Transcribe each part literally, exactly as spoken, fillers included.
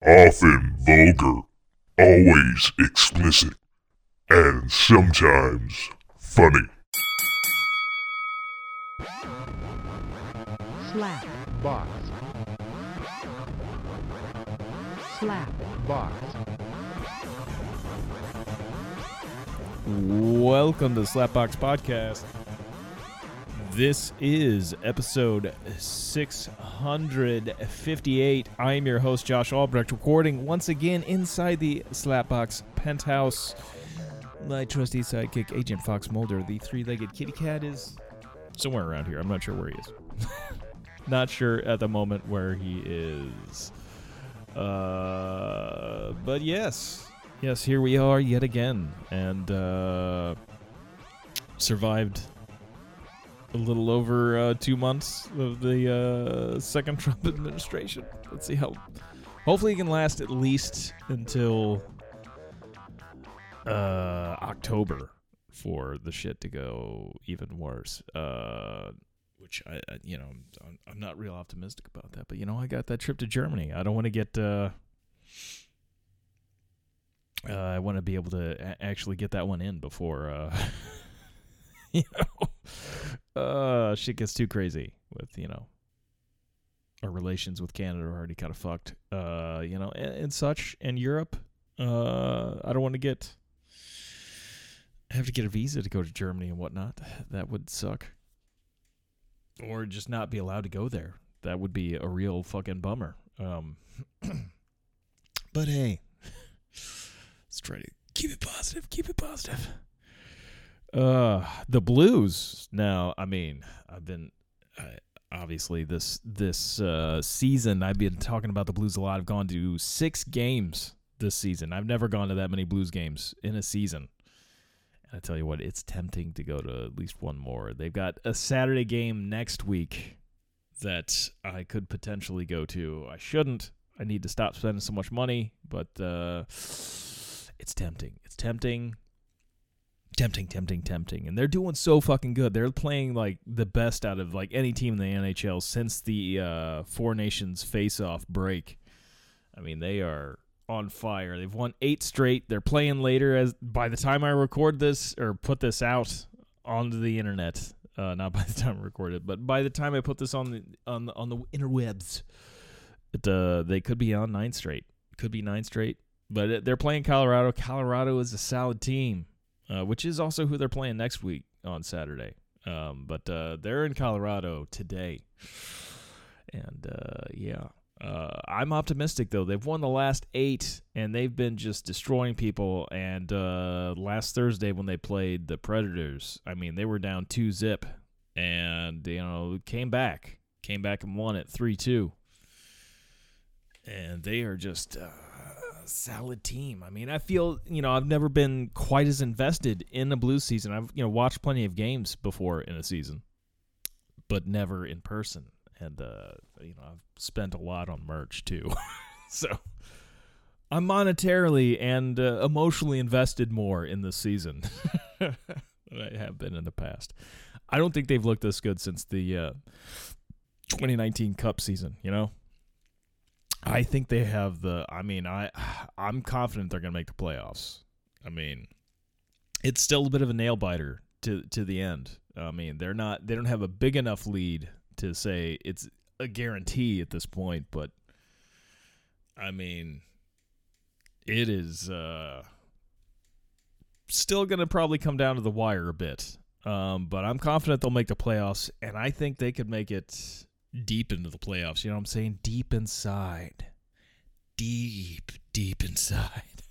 often vulgar, always explicit, and sometimes funny. Slap Box. slap Box. Welcome to the Slapbox Podcast. This is episode six hundred fifty-eight. I am your host, Josh Albrecht, recording once again inside the Slapbox penthouse. My trusty sidekick, Agent Fox Mulder, the three-legged kitty cat, is somewhere around here. I'm not sure where he is. Not sure at the moment where he is. Uh, but yes. Yes, here we are yet again, and uh, survived a little over uh, two months of the uh, second Trump administration. Let's see how. Hopefully, it can last at least until uh, October for the shit to go even worse. Uh, which I, I you know, I'm, I'm not real optimistic about that. But you know, I got that trip to Germany. I don't want to get. Uh, Uh, I want to be able to a- actually get that one in before, uh, you know, uh, shit gets too crazy with, you know, our relations with Canada are already kind of fucked, uh, you know, and, and such. And Europe, uh, I don't want to get, I have to get a visa to go to Germany and whatnot. That would suck. Or just not be allowed to go there. That would be a real fucking bummer. Um, but hey. Let's try to keep it positive, keep it positive. Uh, the Blues. Now, I mean, I've been, uh, obviously, this this uh, season, I've been talking about the Blues a lot. I've gone to six games this season. I've never gone to that many Blues games in a season. And I tell you what, it's tempting to go to at least one more. They've got a Saturday game next week that I could potentially go to. I shouldn't. I need to stop spending so much money, but... Uh, It's tempting. It's tempting. Tempting, tempting, tempting. And they're doing so fucking good. They're playing like the best out of like any team in the N H L since the uh, Four Nations face-off break. I mean, they are on fire. They've won eight straight. They're playing later. As by the time I record this or put this out onto the internet, uh, not by the time I record it, but by the time I put this on the on the, on the interwebs, it, uh, they could be on nine straight. Could be nine straight. But they're playing Colorado. Colorado is a solid team, uh, which is also who they're playing next week on Saturday. Um, but uh, they're in Colorado today. And, uh, yeah. Uh, I'm optimistic, though. They've won the last eight, and they've been just destroying people. And uh, last Thursday when they played the Predators, I mean, they were down two zip. And, you know, came back. Came back and won it three two. And they are just... Uh, solid team. I mean, I feel, you know, I've never been quite as invested in a Blues season. I've, you know, watched plenty of games before in a season, but never in person. And, uh, you know, I've spent a lot on merch too. So I'm monetarily and uh, emotionally invested more in this season than I have been in the past. I don't think they've looked this good since the uh, twenty nineteen Cup season, you know? I think they have the. I mean, I, I'm confident they're going to make the playoffs. I mean, it's still a bit of a nail biter to to the end. I mean, they're not. They don't have a big enough lead to say it's a guarantee at this point. But I mean, it is uh, still going to probably come down to the wire a bit. Um, but I'm confident they'll make the playoffs, and I think they could make it deep into the playoffs. You know what I'm saying? Deep inside. Deep, deep inside.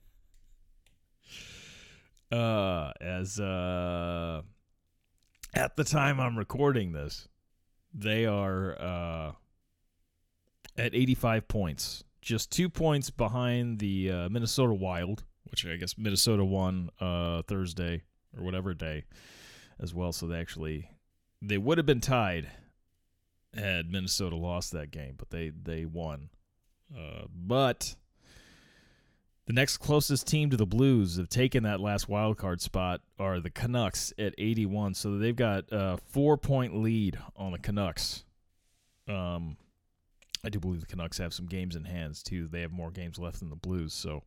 uh, as, uh, at the time I'm recording this, they are, uh, at eighty-five points. Just two points behind the, uh, Minnesota Wild, which I guess Minnesota won, uh, Thursday or whatever day as well. So they actually, they would have been tied had Minnesota lost that game, but they, they won. Uh, but the next closest team to the Blues have taken that last wild card spot are the Canucks at eighty-one. So they've got a four-point lead on the Canucks. Um, I do believe the Canucks have some games in hands, too. They have more games left than the Blues, so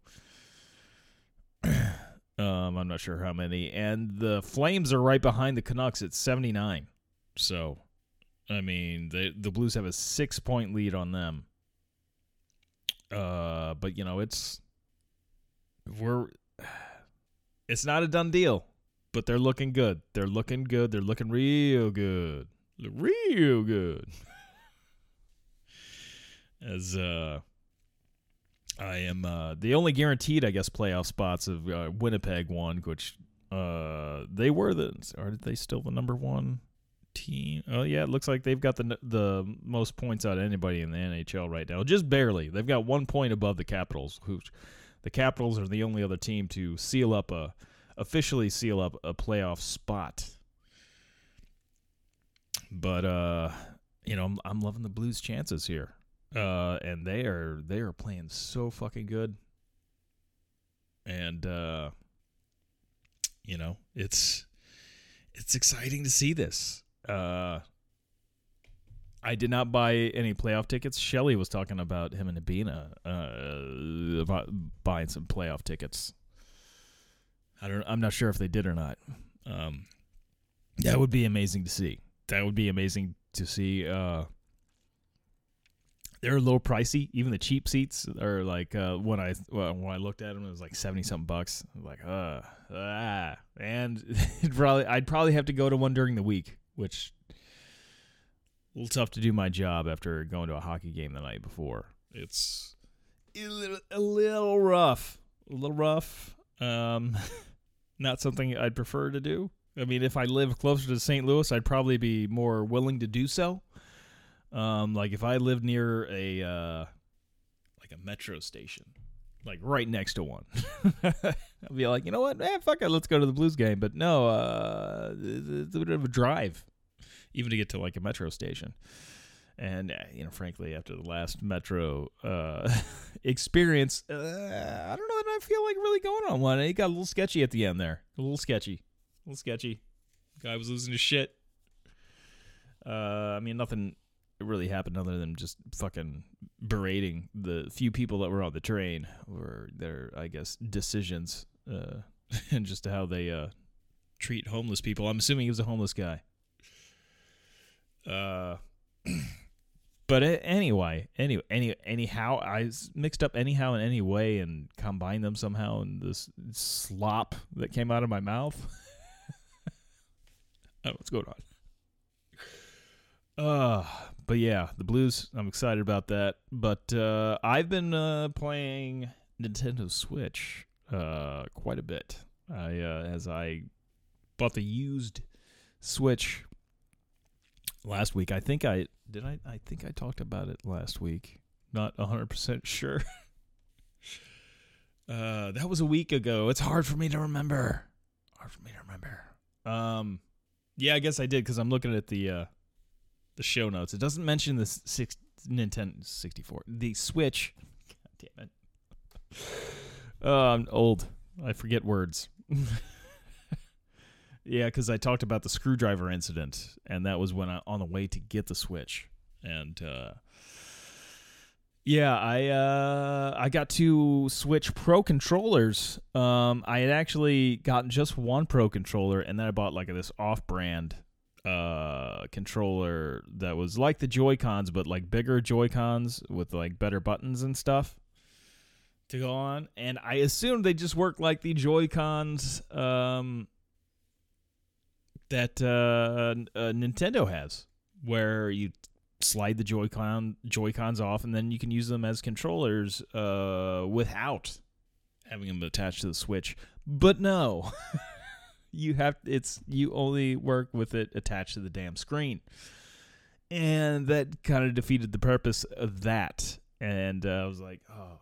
um, I'm not sure how many. And the Flames are right behind the Canucks at seventy-nine. So, I mean, they, the Blues have a six-point lead on them. Uh, but, you know, it's we're it's not a done deal, but they're looking good. They're looking good. They're looking real good. Real good. As uh, I am uh, the only guaranteed, I guess, playoff spots of uh, Winnipeg won, which uh, they were the, are they still the number one team? Oh yeah, it looks like they've got the the most points out of anybody in the N H L right now, just barely. They've got one point above the Capitals, who the Capitals are the only other team to seal up a officially seal up a playoff spot. But uh, you know, I'm, I'm loving the Blues' chances here. Uh, and they are they are playing so fucking good, and uh, you know it's it's exciting to see this. Uh, I did not buy any playoff tickets. Shelly was talking about him and Nabina uh, about buying some playoff tickets. I don't. I'm not sure if they did or not. Um, that would be amazing to see. That would be amazing to see. Uh, They're a little pricey. Even the cheap seats are like uh, when I well, when I looked at them, it was like seventy something bucks. I was like, uh, ah, and it'd probably I'd probably have to go to one during the week, which a little tough to do my job after going to a hockey game the night before. It's a little, a little rough, a little rough. Um, not something I'd prefer to do. I mean, if I live closer to Saint Louis, I'd probably be more willing to do so. Um, like if I lived near a uh, like a metro station, like right next to one, I'd be like, you know what, man, fuck it, let's go to the Blues game. But no, uh, it's a bit of a drive, even to get to like a metro station. And uh, you know, frankly, after the last metro uh, experience, uh, I don't know that I feel like really going on one. It got a little sketchy at the end there, a little sketchy, a little sketchy. Guy was losing his shit. Uh, I mean, nothing really happened other than just fucking berating the few people that were on the train, or their, I guess, decisions uh, and just how they uh, treat homeless people. I'm assuming he was a homeless guy. Uh, but anyway, anyway, any anyhow, I mixed up anyhow in any way and combined them somehow in this slop that came out of my mouth. I don't know what's going on. Uh, but yeah, the Blues, I'm excited about that. But uh, I've been uh, playing Nintendo Switch uh, quite a bit. I uh, as I bought the used Switch last week. I think I did. I I think I talked about it last week. Not one hundred percent sure. uh, that was a week ago. It's hard for me to remember. Hard for me to remember. Um, yeah, I guess I did because I'm looking at the. Uh, The show notes. It doesn't mention the six, Nintendo sixty-four. The Switch. God damn it. Oh, I'm old. I forget words. Yeah, because I talked about the screwdriver incident, and that was when I on the way to get the Switch. And uh, yeah, I uh, I got two Switch Pro controllers. Um, I had actually gotten just one Pro controller, and then I bought like this off-brand uh controller that was like the Joy-Cons, but like bigger Joy-Cons with like better buttons and stuff to go on. And I assumed they just work like the Joy-Cons um that uh, uh Nintendo has, where you slide the Joy-Con Joy-Cons off and then you can use them as controllers uh without having them attached to the Switch. But no. You have it's you only work with it attached to the damn screen, and that kind of defeated the purpose of that. And uh, I was like, oh,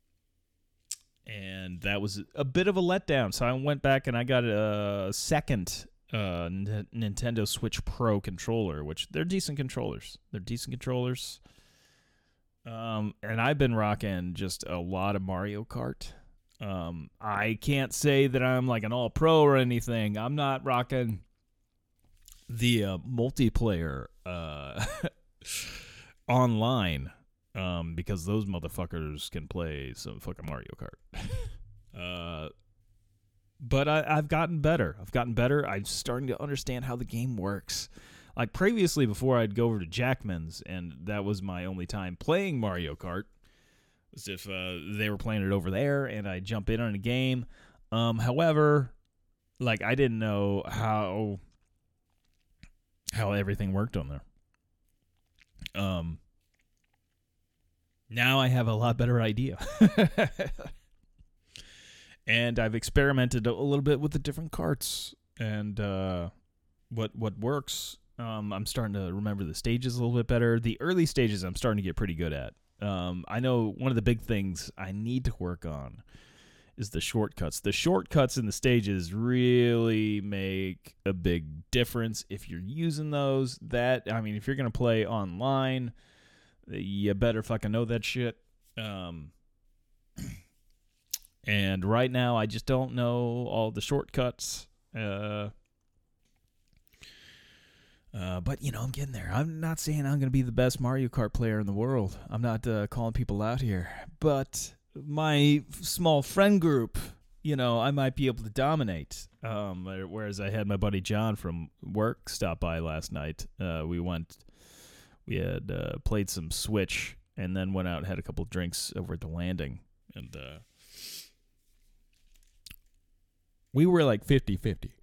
and that was a bit of a letdown. So I went back and I got a second uh, N- Nintendo Switch Pro controller, which they're decent controllers. They're decent controllers. Um, and I've been rocking just a lot of Mario Kart. Um, I can't say that I'm like an all-pro or anything. I'm not rocking the uh, multiplayer uh, online um, because those motherfuckers can play some fucking Mario Kart. uh, but I, I've gotten better. I've gotten better. I'm starting to understand how the game works. Like previously, before I'd go over to Jackman's, and that was my only time playing Mario Kart, was if uh, they were playing it over there, and I'd jump in on a game. Um, however, like I didn't know how how everything worked on there. Um, now I have a lot better idea. And I've experimented a little bit with the different carts and uh, what what works. Um, I'm starting to remember the stages a little bit better. The early stages I'm starting to get pretty good at. Um, I know one of the big things I need to work on is the shortcuts. The shortcuts in the stages really make a big difference if you're using those. That I mean, if you're going to play online, you better fucking know that shit. Um... And right now, I just don't know all the shortcuts. Uh, uh, but, you know, I'm getting there. I'm not saying I'm going to be the best Mario Kart player in the world. I'm not uh, calling people out here. But my small friend group, you know, I might be able to dominate. Um, whereas I had my buddy John from work stop by last night. Uh, we went, we had uh, played some Switch and then went out and had a couple drinks over at the landing. And, uh, we were like fifty-fifty.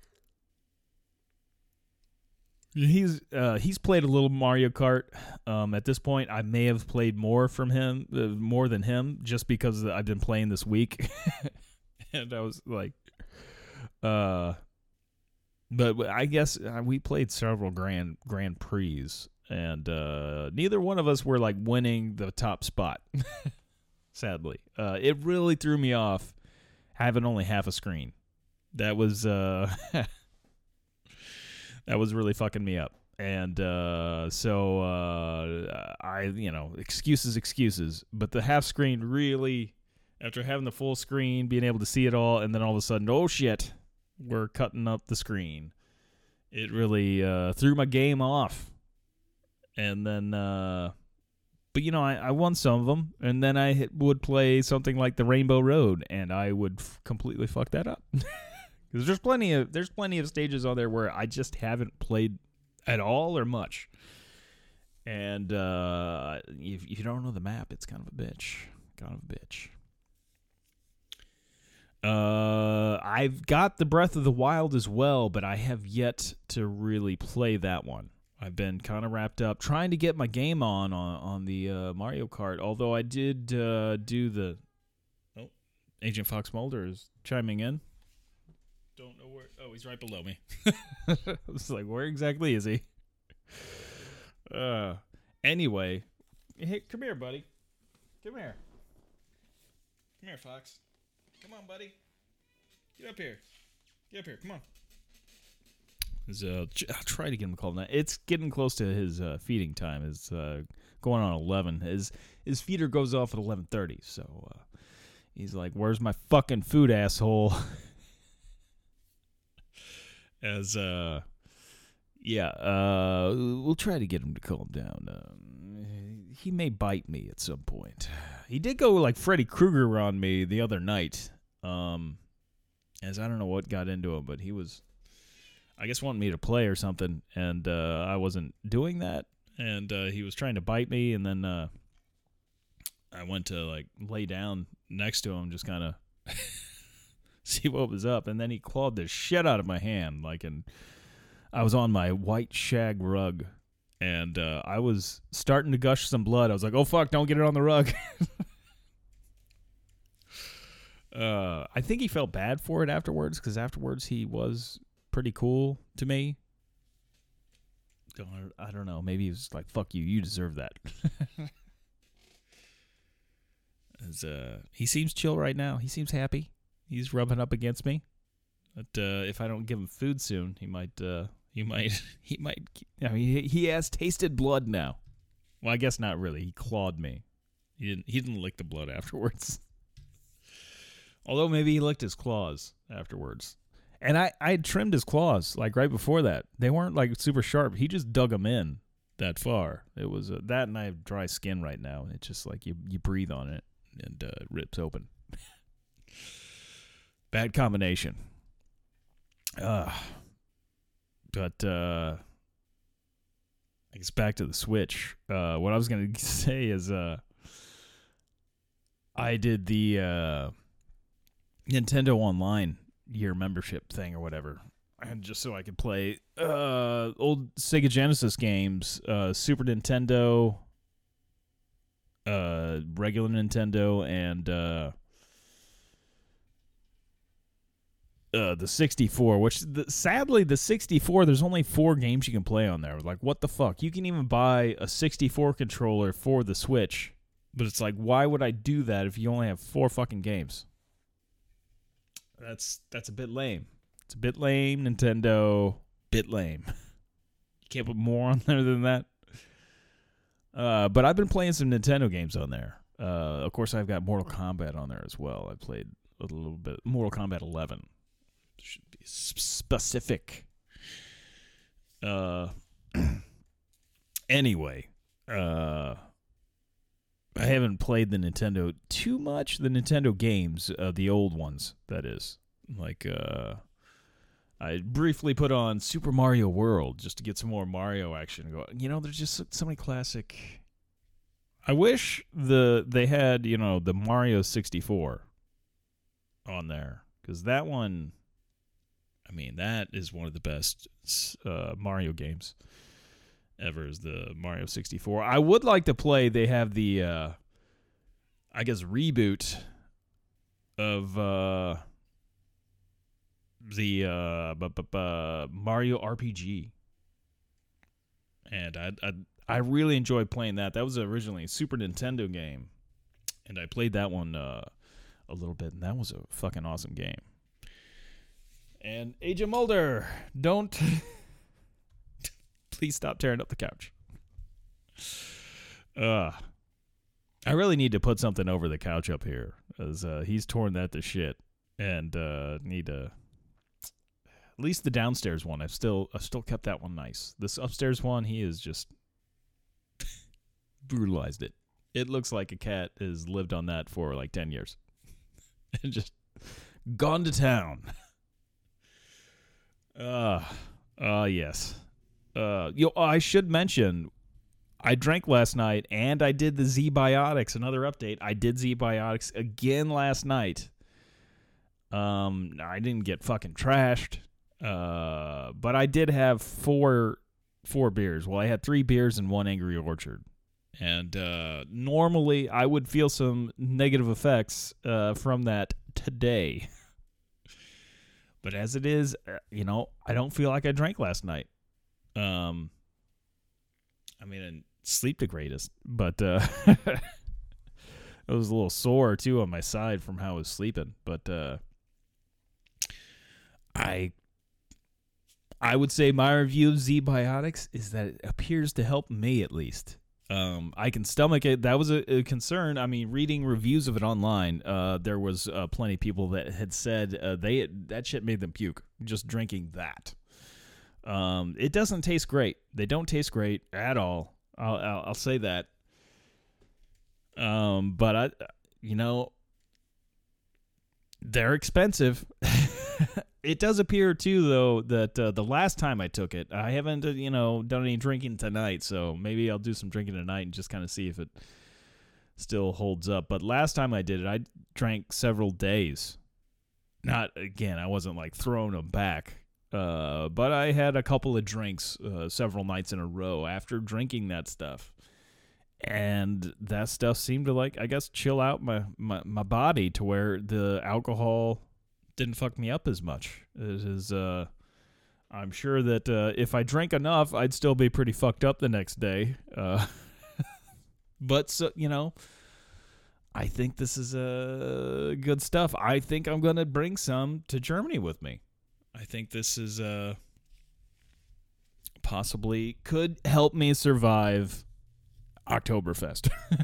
He's uh, he's played a little Mario Kart. Um, at this point, I may have played more from him, uh, more than him, just because I've been playing this week. And I was like, uh, but I guess uh, we played several Grand Grand Prix, and uh, neither one of us were like winning the top spot. Sadly, uh, it really threw me off having only half a screen. That was uh, that was really fucking me up, and uh, so uh, I, you know, excuses, excuses. But the half screen really, after having the full screen, being able to see it all, and then all of a sudden, oh shit, we're cutting up the screen. It really uh, threw my game off, and then, uh, but you know, I, I won some of them, and then I hit, would play something like the Rainbow Road, and I would f- completely fuck that up. Because there's plenty of there's plenty of stages on there where I just haven't played at all or much, and uh, if, if you don't know the map, it's kind of a bitch, kind of a bitch. Uh, I've got the Breath of the Wild as well, but I have yet to really play that one. I've been kind of wrapped up trying to get my game on on, on the uh, Mario Kart. Although I did uh, do the oh, Agent Fox Mulder is chiming in. Don't know where. Oh, he's right below me. I was like, where exactly is he? Uh, anyway, hey, come here, buddy. Come here. Come here, Fox. Come on, buddy. Get up here. Get up here. Come on. Uh, I'll try to get him called now. It's getting close to his uh, feeding time. It's uh, going on eleven. His his feeder goes off at eleven thirty. So uh, he's like, "Where's my fucking food, asshole?" As uh, yeah, uh, we'll try to get him to calm down. Um, he may bite me at some point. He did go like Freddy Krueger on me the other night. Um, as I don't know what got into him, but he was, I guess, wanting me to play or something, and uh, I wasn't doing that, and uh, he was trying to bite me, and then uh, I went to like lay down next to him, just kind of see what was up, and then he clawed the shit out of my hand, like, and I was on my white shag rug, and uh, I was starting to gush some blood. I was like, "Oh fuck! Don't get it on the rug." uh, I think he felt bad for it afterwards, because afterwards he was pretty cool to me. I don't know. Maybe he was like, "Fuck you! You deserve that." As, uh, he seems chill right now. He seems happy. He's rubbing up against me. But uh, if I don't give him food soon, he might. Uh, he might. He might. I mean, he, he has tasted blood now. Well, I guess not really. He clawed me. He didn't. He didn't lick the blood afterwards. Although maybe he licked his claws afterwards. And I, I had trimmed his claws like right before that. They weren't like super sharp. He just dug them in. that far. It was uh, that, and I have dry skin right now, and it's just like you you breathe on it and uh, it rips open. Bad combination. Uh, but uh, I guess back to the Switch. Uh, what I was gonna say is, uh, I did the uh, Nintendo Online year membership thing or whatever, and just so I could play uh, old Sega Genesis games, uh, Super Nintendo, uh, regular Nintendo, and uh, uh, the sixty-four. Which the, sadly, the sixty-four, there's only four games you can play on there. Like, what the fuck? You can even buy a sixty-four controller for the Switch, but it's like, why would I do that if you only have four fucking games? That's that's a bit lame. It's a bit lame, Nintendo. Bit lame. You can't put more on there than that. Uh, but I've been playing some Nintendo games on there. Uh, of course, I've got Mortal Kombat on there as well. I played a little bit. Mortal Kombat eleven. Should be specific. Uh, anyway, uh, I haven't played the Nintendo too much. The Nintendo games, uh, the old ones, that is. Like, uh, I briefly put on Super Mario World just to get some more Mario action going. You know, there's just so many classic. I wish the they had, you know, the Mario sixty-four on there, because that one, I mean, that is one of the best uh, Mario games ever, is the Mario sixty-four. I would like to play, they have the, uh, I guess, reboot of uh, the uh, bu- bu- bu- Mario R P G. And I, I I really enjoyed playing that. That was originally a Super Nintendo game. And I played that one uh, a little bit, and that was a fucking awesome game. And Age of Mulder, don't... Please stop tearing up the couch. Uh, I really need to put something over the couch up here, as uh, he's torn that to shit, and uh, need to. At least the downstairs one, I've still, I've still kept that one nice. This upstairs one, he has just brutalized it. It looks like a cat has lived on that for like ten years, and just gone to town. Uh, uh yes. Uh, yo, I should mention, I drank last night, and I did the Z-Biotics, another update. I did Z-Biotics again last night. Um, I didn't get fucking trashed, uh, but I did have four four beers. Well, I had three beers and one Angry Orchard. And uh, normally I would feel some negative effects uh, from that today. But as it is, you know, I don't feel like I drank last night. Um, I mean, I didn't sleep the greatest, but uh, I was a little sore too on my side from how I was sleeping. But uh, I, I would say my review of Z-Biotics is that it appears to help me at least. Um, I can stomach it. That was a, a concern. I mean, reading reviews of it online, uh, there was uh, plenty of people that had said uh, they that shit made them puke just drinking that. Um, it doesn't taste great. They don't taste great at all. I'll, I'll, I'll say that. Um, but I, you know, they're expensive. It does appear too, though, that uh, the last time I took it, I haven't, uh, you know, done any drinking tonight. So maybe I'll do some drinking tonight and just kind of see if it still holds up. But last time I did it, I drank several days. Not again. I wasn't like throwing them back. Uh, but I had a couple of drinks uh, several nights in a row after drinking that stuff. And that stuff seemed to, like, I guess, chill out my, my, my body to where the alcohol didn't fuck me up as much. It is, uh, I'm sure that uh, if I drank enough, I'd still be pretty fucked up the next day. Uh, but, so, you know, I think this is uh, good stuff. I think I'm going to bring some to Germany with me. I think this is uh, possibly could help me survive Oktoberfest.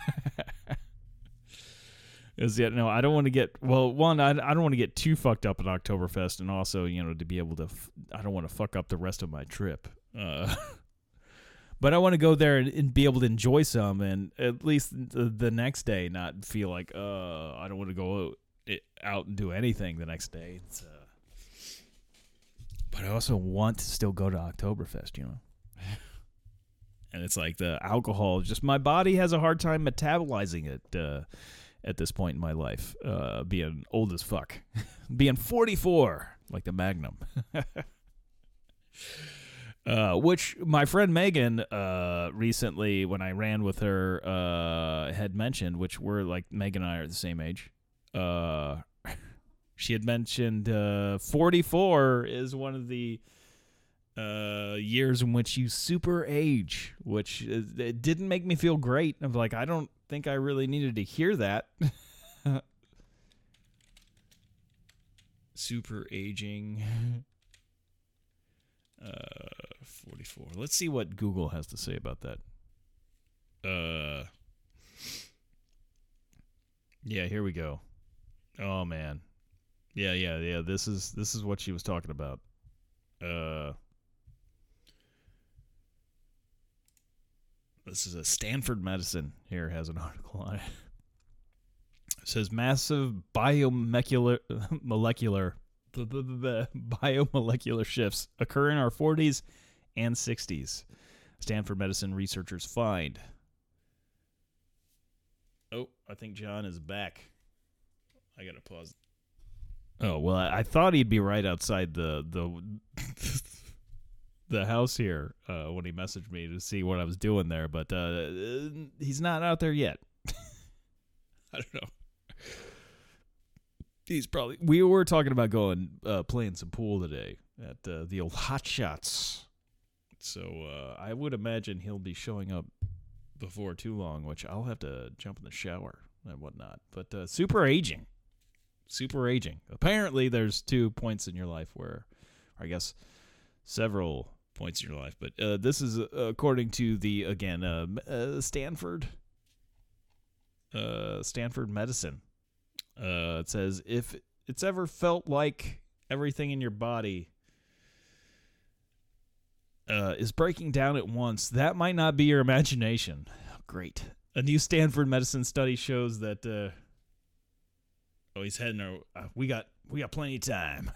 Is yet no, I don't want to get well. One, I, I don't want to get too fucked up at Oktoberfest, and also, you know, to be able to, f- I don't want to fuck up the rest of my trip. Uh, But I want to go there and, and be able to enjoy some, and at least the, the next day not feel like, uh, I don't want to go out and do anything the next day. It's, uh, but I also want to still go to Oktoberfest, you know. And it's like the alcohol, just my body has a hard time metabolizing it uh, at this point in my life, uh, being old as fuck, being forty-four, like the Magnum. Uh, which my friend Megan uh, recently, when I ran with her, uh, had mentioned, which we're like, Megan and I are the same age. Uh, she had mentioned uh, forty-four is one of the uh, years in which you super age, which is, it didn't make me feel great. I'm like, I don't think I really needed to hear that. Super aging. Uh, forty-four. Let's see what Google has to say about that. Uh, yeah, here we go. Oh man, yeah, yeah, yeah. This is this is what she was talking about. Uh, this is a Stanford Medicine. Here has an article on it. It says massive biomolecular molecular. biomolecular shifts occur in our forties and sixties. Stanford Medicine researchers find. Oh, I think John is back. I gotta pause. Oh well, I, I thought he'd be right outside the the the house here uh, when he messaged me to see what I was doing there, but uh, he's not out there yet. I don't know. He's probably. We were talking about going uh, playing some pool today at uh, the old Hot Shots. So uh, I would imagine he'll be showing up before too long, which I'll have to jump in the shower and whatnot. But uh, super aging, super aging. Apparently, there's two points in your life where, or I guess, several points in your life. But uh, this is uh, according to the again uh, uh, Stanford, uh, Stanford Medicine. Uh, it says, if it's ever felt like everything in your body uh, is breaking down at once, that might not be your imagination. Oh, great. A new Stanford Medicine study shows that... Uh, oh, he's heading our... Uh, we got we got plenty of time.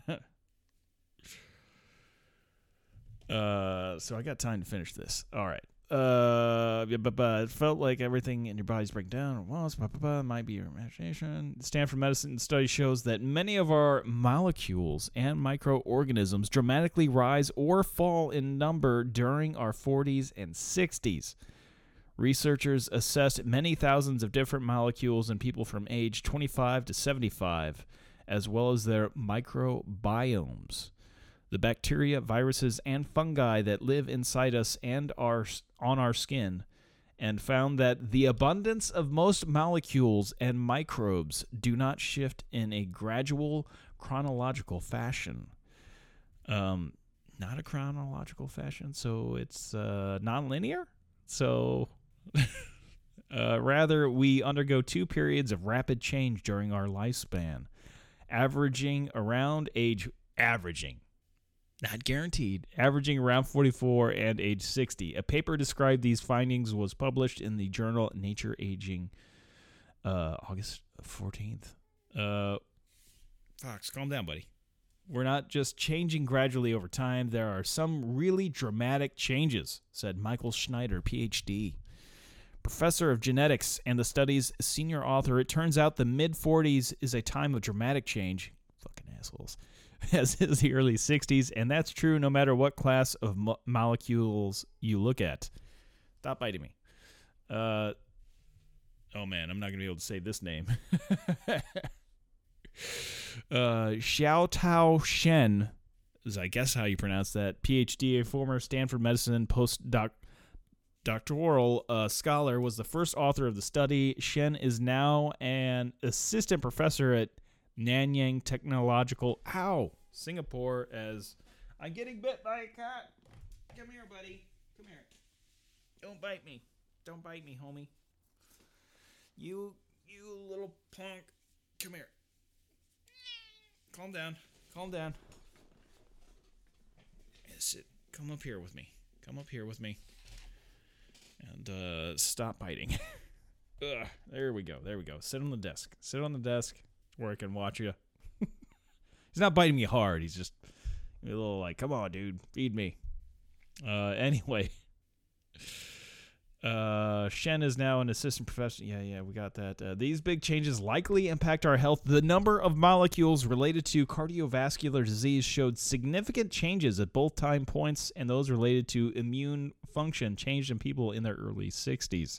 uh, so I got time to finish this. All right. Uh, but, but it felt like everything in your body's breaking down at once. Blah, blah, blah, might be your imagination. Stanford Medicine study shows that many of our molecules and microorganisms dramatically rise or fall in number during our forties and sixties. Researchers assessed many thousands of different molecules in people from age twenty-five to seventy-five, as well as their microbiomes. The bacteria, viruses, and fungi that live inside us and are on our skin, and found that the abundance of most molecules and microbes do not shift in a gradual chronological fashion. Um, not a chronological fashion, so it's uh, non-linear. So, uh, rather, we undergo two periods of rapid change during our lifespan, averaging around age averaging. Not guaranteed, averaging around forty-four and age sixty. A paper described these findings was published in the journal Nature Aging, uh, August fourteenth. Uh, Fox, calm down, buddy. We're not just changing gradually over time. There are some really dramatic changes, said Michael Schneider, P H D, professor of genetics and the study's senior author. It turns out the mid-forties is a time of dramatic change. Fucking assholes. As is the early sixties, and that's true no matter what class of mo- molecules you look at. Stop biting me. Uh, oh, man, I'm not going to be able to say this name. uh, Xiao Tao Shen is, I guess, how you pronounce that. P H D, a former Stanford Medicine postdoc. Doctoral uh, scholar, was the first author of the study. Shen is now an assistant professor at Nanyang Technological, ow, Singapore, as I'm getting bit by a cat. Come here, buddy. Come here. Don't bite me. Don't bite me, homie. You, you little punk. Come here. Calm down. Calm down. Sit. Come up here with me. Come up here with me. And uh, stop biting. Ugh, there we go. There we go. Sit on the desk. Sit on the desk where I can watch you. He's not biting me hard. He's just a little like, come on, dude, feed me. Uh, anyway. Uh, Shen is now an assistant professor. Yeah, yeah, we got that. Uh, these big changes likely impact our health. The number of molecules related to cardiovascular disease showed significant changes at both time points, and those related to immune function changed in people in their early sixties.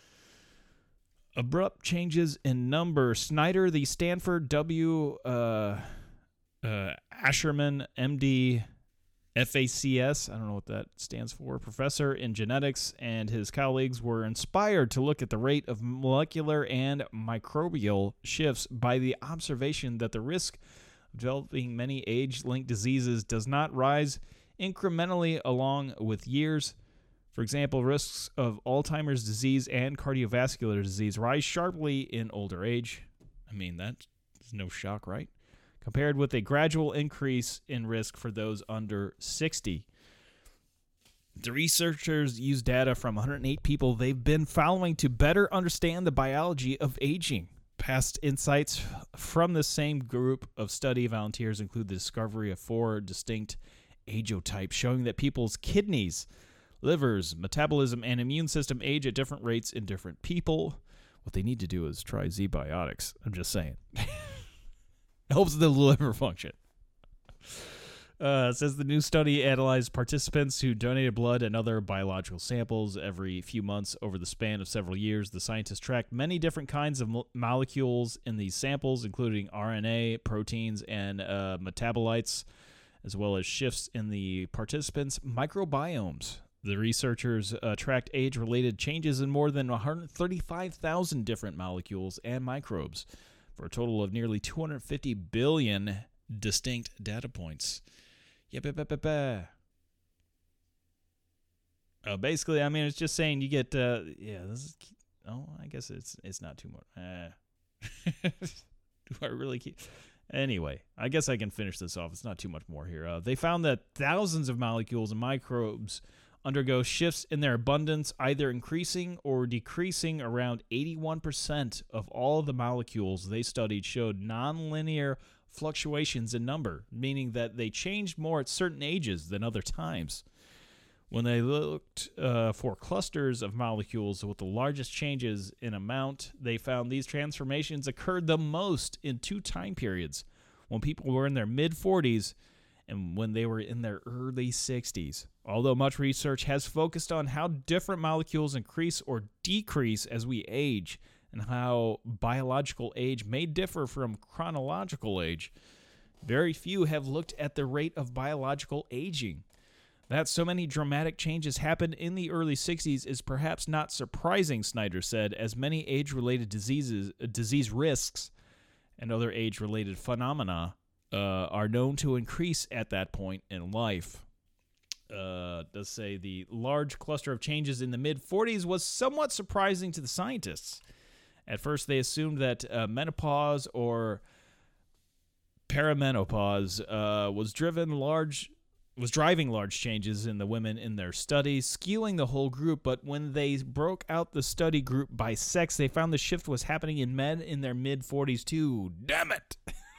Abrupt changes in number. Snyder, the Stanford W. Uh, uh, Asherman, M D, F A C S, I don't know what that stands for, professor in genetics, and his colleagues were inspired to look at the rate of molecular and microbial shifts by the observation that the risk of developing many age-linked diseases does not rise incrementally along with years. For example, risks of Alzheimer's disease and cardiovascular disease rise sharply in older age. I mean, that's no shock, right? Compared with a gradual increase in risk for those under sixty. The researchers used data from one hundred eight people they've been following to better understand the biology of aging. Past insights from the same group of study volunteers include the discovery of four distinct ageotypes, showing that people's kidneys, livers, metabolism, and immune system age at different rates in different people. What they need to do is try Z-biotics. I'm just saying. Helps the liver function. Uh, it says the new study analyzed participants who donated blood and other biological samples every few months over the span of several years. The scientists tracked many different kinds of mo- molecules in these samples, including R N A, proteins, and uh, metabolites, as well as shifts in the participants' microbiomes. The researchers uh, tracked age-related changes in more than one hundred thirty-five thousand different molecules and microbes, for a total of nearly two hundred fifty billion distinct data points. Yep, yep, yep, yep, yep. Uh, basically, I mean, it's just saying you get, uh, yeah, this is, oh, I guess it's it's not too much. Uh, do I really keep? Anyway, I guess I can finish this off. It's not too much more here. Uh, they found that thousands of molecules and microbes undergo shifts in their abundance, either increasing or decreasing. Around eighty-one percent of all of the molecules they studied showed nonlinear fluctuations in number, meaning that they changed more at certain ages than other times. When they looked uh, for clusters of molecules with the largest changes in amount, they found these transformations occurred the most in two time periods, when people were in their mid-forties and when they were in their early sixties. Although much research has focused on how different molecules increase or decrease as we age and how biological age may differ from chronological age, very few have looked at the rate of biological aging. That so many dramatic changes happened in the early sixties is perhaps not surprising, Snyder said, as many age-related diseases, disease risks and other age-related phenomena uh, are known to increase at that point in life. Uh, does say the large cluster of changes in the mid-forties was somewhat surprising to the scientists. At first, they assumed that uh, menopause or perimenopause uh, was driven large was driving large changes in the women in their studies, skewing the whole group. But when they broke out the study group by sex, they found the shift was happening in men in their mid-forties too. Damn it!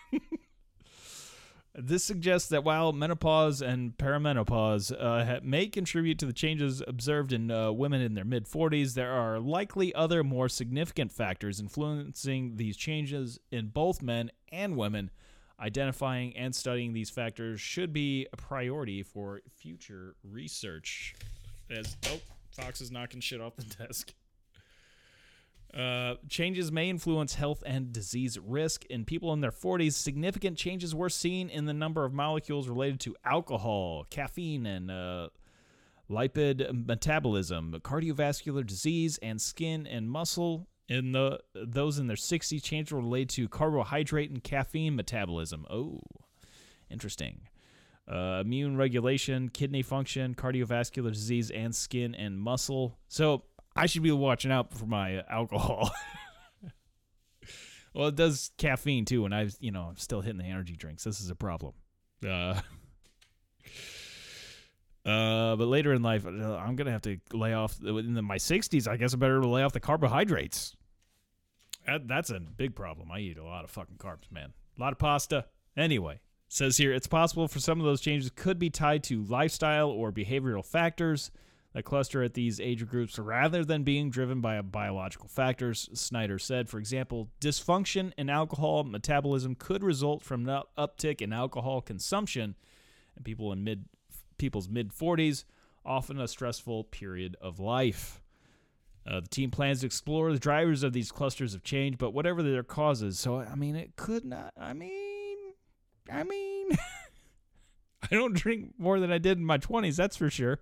This suggests that while menopause and perimenopause uh, may contribute to the changes observed in uh, women in their mid-forties, there are likely other more significant factors influencing these changes in both men and women. Identifying and studying these factors should be a priority for future research. As oh, Fox is knocking shit off the desk. Uh, changes may influence health and disease risk. In people in their forties, significant changes were seen in the number of molecules related to alcohol, caffeine, and uh, lipid metabolism, cardiovascular disease, and skin and muscle. In the those in their sixties, changes were related to carbohydrate and caffeine metabolism. Oh, interesting. Uh, immune regulation, kidney function, cardiovascular disease, and skin and muscle. So I should be watching out for my uh, alcohol. Well, it does caffeine too, and I, you know, I'm still hitting the energy drinks. This is a problem. Uh, Uh, but later in life, uh, I'm gonna have to lay off. In the, my sixties, I guess I better lay off the carbohydrates. That, that's a big problem. I eat a lot of fucking carbs, man. A lot of pasta. Anyway, says here, it's possible for some of those changes could be tied to lifestyle or behavioral factors that cluster at these age groups rather than being driven by biological factors. Snyder said, for example, dysfunction in alcohol metabolism could result from an uptick in alcohol consumption in people in mid people's mid-forties, often a stressful period of life. Uh, the team plans to explore the drivers of these clusters of change, but whatever their causes. So, I mean, it could not, I mean, I mean, I don't drink more than I did in my twenties, that's for sure.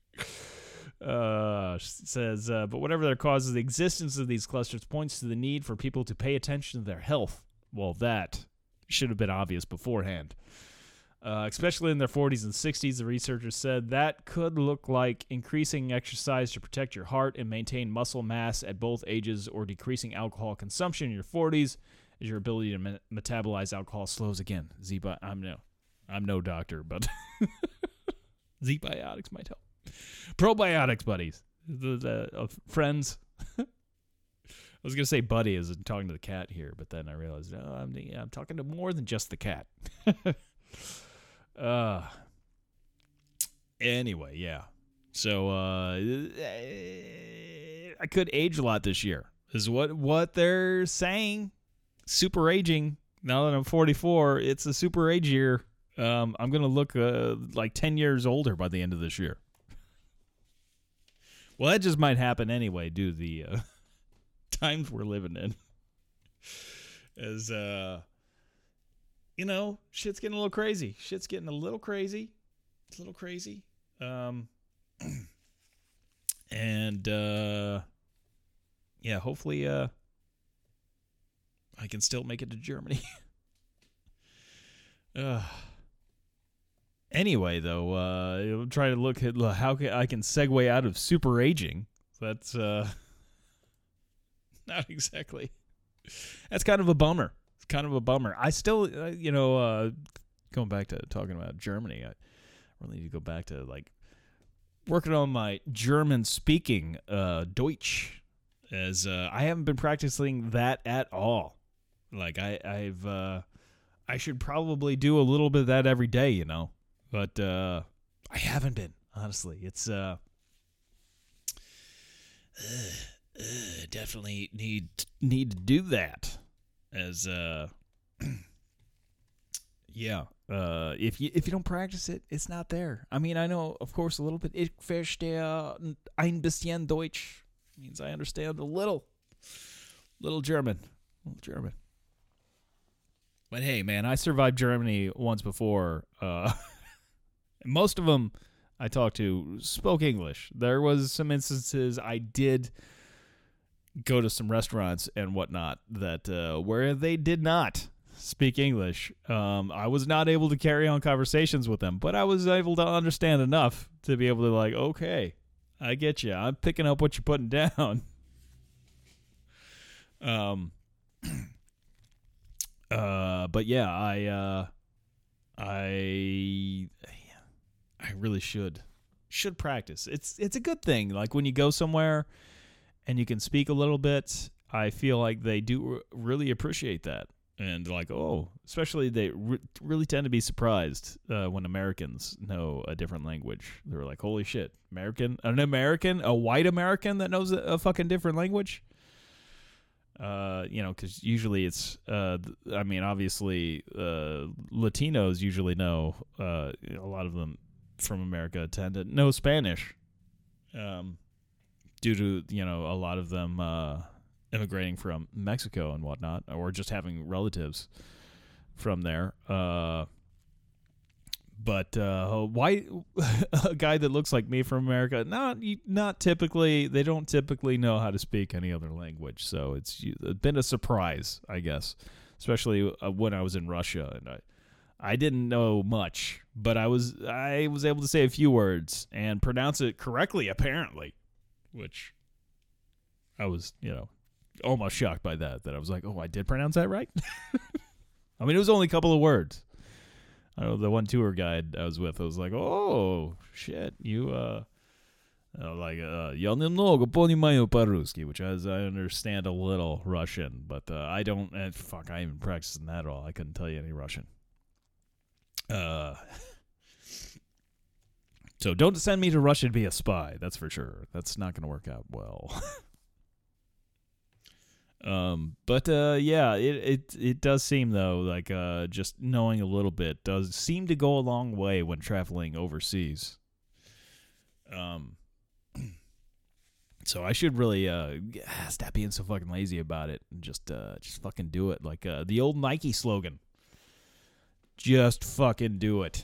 Uh, says, uh, but whatever their causes, the existence of these clusters points to the need for people to pay attention to their health. Well, that should have been obvious beforehand. Uh, especially in their forties and sixties, the researchers said that could look like increasing exercise to protect your heart and maintain muscle mass at both ages, or decreasing alcohol consumption in your forties as your ability to me- metabolize alcohol slows again. Z, I'm no, I'm no doctor, but Z-biotics might help. Probiotics, buddies, the, the uh, friends. I was gonna say buddy as in talking to the cat here, but then I realized no, I'm yeah, I'm talking to more than just the cat. Uh, anyway, yeah. So, uh, I could age a lot this year, is what, what they're saying. Super aging. Now that I'm forty-four, it's a super age year. Um, I'm going to look, uh, like ten years older by the end of this year. Well, that just might happen anyway, due to the, uh, times we're living in. As, uh, you know, shit's getting a little crazy. Shit's getting a little crazy. It's a little crazy. Um, and, uh, yeah, hopefully, uh, I can still make it to Germany. uh, anyway, though, uh, I'm trying to look at how I can segue out of super aging. That's, uh, not exactly. That's kind of a bummer. Kind of a bummer. I still, uh, you know, uh, going back to talking about Germany, I really need to go back to, like, working on my German speaking, uh, Deutsch, as uh, I haven't been practicing that at all. Like, I, I've, uh, I should probably do a little bit of that every day, you know, but uh, I haven't been, honestly. It's, uh, uh, uh definitely need need to do that. As uh, yeah, uh, if you if you don't practice it, it's not there. I mean, I know, of course, a little bit. Ich verstehe ein bisschen Deutsch means I understand a little, little German, little German. But hey, man, I survived Germany once before. Uh, most of them I talked to spoke English. There was some instances I did go to some restaurants and whatnot that uh, where they did not speak English. Um, I was not able to carry on conversations with them, but I was able to understand enough to be able to, like, okay, I get you. I'm picking up what you're putting down. Um. Uh. But yeah, I. Uh. I. I really should should practice. It's it's a good thing. Like when you go somewhere and you can speak a little bit, I feel like they do r- really appreciate that. And like, oh, especially they re- really tend to be surprised uh, when Americans know a different language. They're like, holy shit, American, an American, a white American that knows a, a fucking different language. Uh, you know, because usually it's, uh, I mean, obviously, uh, Latinos usually know, uh, a lot of them from America tend to know Spanish. Um, due to, you know, a lot of them uh, immigrating from Mexico and whatnot, or just having relatives from there. Uh, but uh, white a guy that looks like me from America, not not typically, they don't typically know how to speak any other language. So it's been a surprise, I guess, especially when I was in Russia, and I I didn't know much, but I was I was able to say a few words and pronounce it correctly, apparently. Which I was, you know, almost shocked by that, that I was like, oh, I did pronounce that right? I mean, it was only a couple of words. I know the one tour guide I was with, I was like, oh, shit, you, uh, uh like, uh, я немного понимаю по-русски, which is, I understand a little Russian, but, uh, I don't, uh, fuck, I ain't even practicing that at all. I couldn't tell you any Russian. Uh, so don't send me to Russia to be a spy, that's for sure. That's not going to work out well. Um, but, uh, yeah, it, it, it does seem though, like, uh, just knowing a little bit does seem to go a long way when traveling overseas. Um, so I should really, uh, stop being so fucking lazy about it and just, uh, just fucking do it. Like, uh, the old Nike slogan, just fucking do it.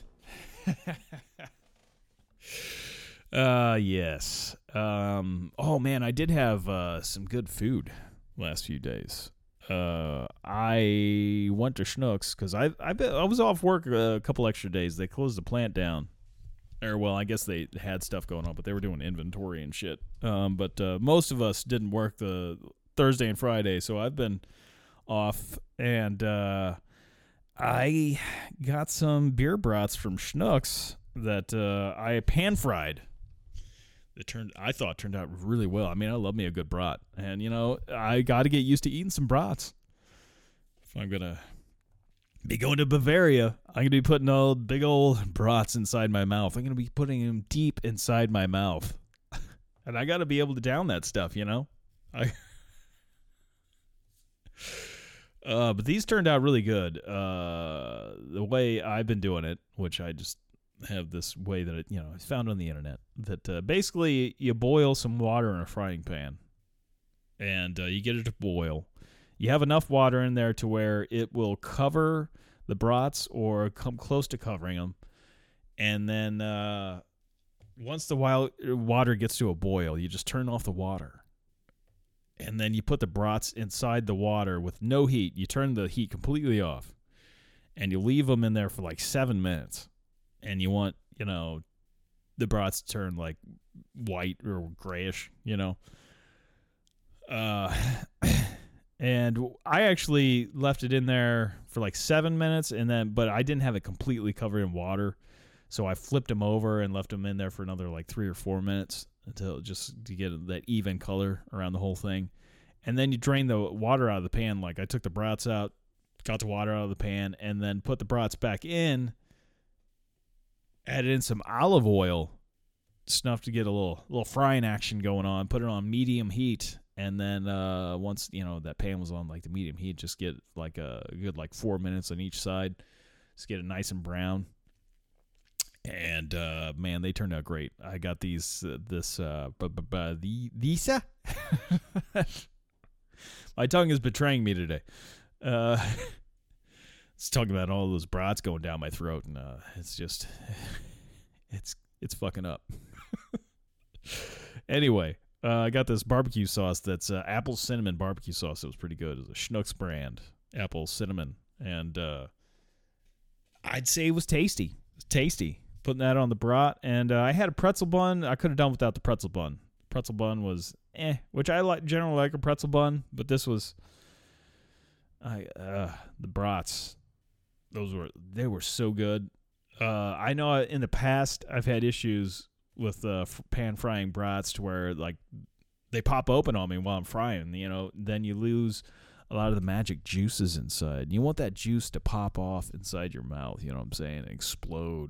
uh, yes. Um, oh man, I did have, uh, some good food last few days. Uh, I went to Schnucks because I I, been, I was off work a couple extra days. They closed the plant down, or well, I guess they had stuff going on, but they were doing inventory and shit. Um, but uh, most of us didn't work the Thursday and Friday, so I've been off, and uh, I got some beer brats from Schnucks that uh, I pan fried. It turned, I thought, turned out really well. I mean, I love me a good brat, and you know, I got to get used to eating some brats. If I'm gonna be going to Bavaria, I'm gonna be putting all big old brats inside my mouth. I'm gonna be putting them deep inside my mouth, and I got to be able to down that stuff. You know, I. uh, but these turned out really good. Uh, the way I've been doing it, which I just have this way that it, you know, it's found on the internet, that uh, basically you boil some water in a frying pan, and uh, you get it to boil. You have enough water in there to where it will cover the brats or come close to covering them, and then uh, once the wild water gets to a boil, you just turn off the water, and then you put the brats inside the water with no heat. You turn the heat completely off, and you leave them in there for like seven minutes. And you want, you know, the brats to turn like white or grayish, you know. Uh, and I actually left it in there for like seven minutes, and then, but I didn't have it completely covered in water, so I flipped them over and left them in there for another like three or four minutes until just to get that even color around the whole thing. And then you drain the water out of the pan. Like I took the brats out, got the water out of the pan, and then put the brats back in. Added in some olive oil, enough to get a little little frying action going on. Put it on medium heat, and then uh, once you know that pan was on like the medium heat, just get like a good like four minutes on each side, just get it nice and brown. And uh, man, they turned out great. I got these uh, this uh, b- b- b- the these. My tongue is betraying me today. Uh, It's talking about all those brats going down my throat, and uh, it's just, it's it's fucking up. Anyway, uh, I got this barbecue sauce that's uh, apple cinnamon barbecue sauce. It was pretty good. It was a Schnucks brand, apple cinnamon, and uh, I'd say it was tasty. It was tasty. Putting that on the brat, and uh, I had a pretzel bun. I could have done without the pretzel bun. Pretzel bun was eh, which I like generally like a pretzel bun, but this was, I uh, the brats. Those were they were so good. Uh, I know in the past I've had issues with uh, pan frying brats to where like they pop open on me while I'm frying. You know, then you lose a lot of the magic juices inside. You want that juice to pop off inside your mouth. You know what I'm saying? And explode.